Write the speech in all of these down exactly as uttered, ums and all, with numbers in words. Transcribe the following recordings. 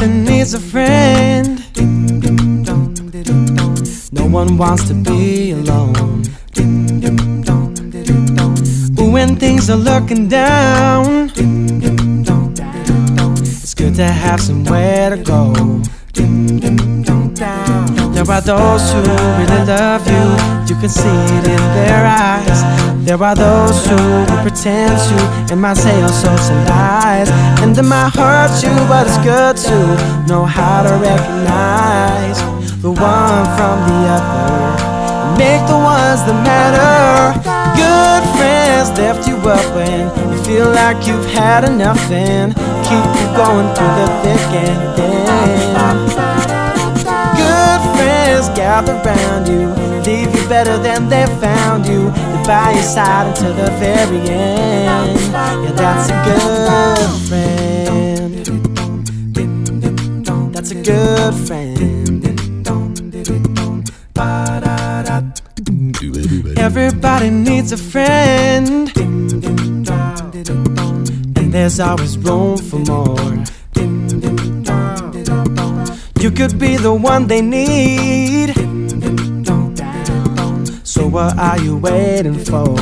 Everybody needs a friend. No one wants to be alone. When things are looking down, it's good to have somewhere to go. There are those who really love you, you can see it in their eyes. There are those who will pretend to and might say all sorts of lies. And it might hurt you, but it's good to know how to recognize the one from the other, make the ones that matter. Good friends lift you up when you feel like you've had enough and keep you going through the thick and thin. Good friends gather around you, leave you better than they found you. They're by your side until the very end. Yeah, that's a good friend. That's a good friend. Everybody needs a friend, and there's always room for more. You could be the one they need, so what are you waiting for?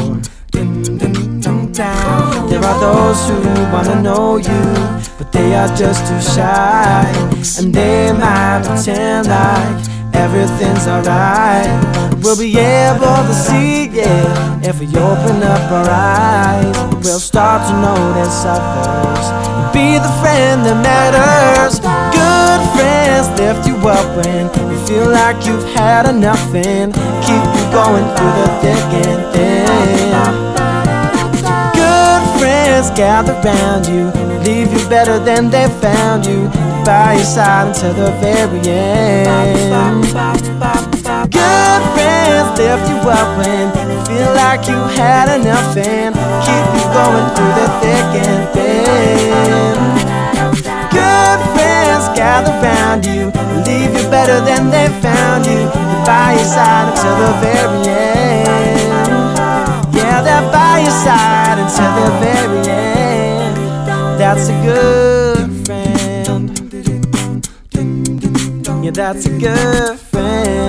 There are those who wanna know you, but they are just too shy, and they might pretend like everything's alright. We'll be able to see, yeah, if we open up our eyes. We'll start to notice others, be the friend that matters. Good friends lift you up when you feel like you've had enough and keep you going through the thick and thin. Good friends gather around you, leave you better than they found you, by your side until the very end. Good friends lift you up when you feel like you had enough and keep you going through the thick and thin. Good friends gather around you, leave you better than they found you, they're by your side until the very end. Yeah, they're by your side until the very end. That's a good friend. Yeah, that's a good friend.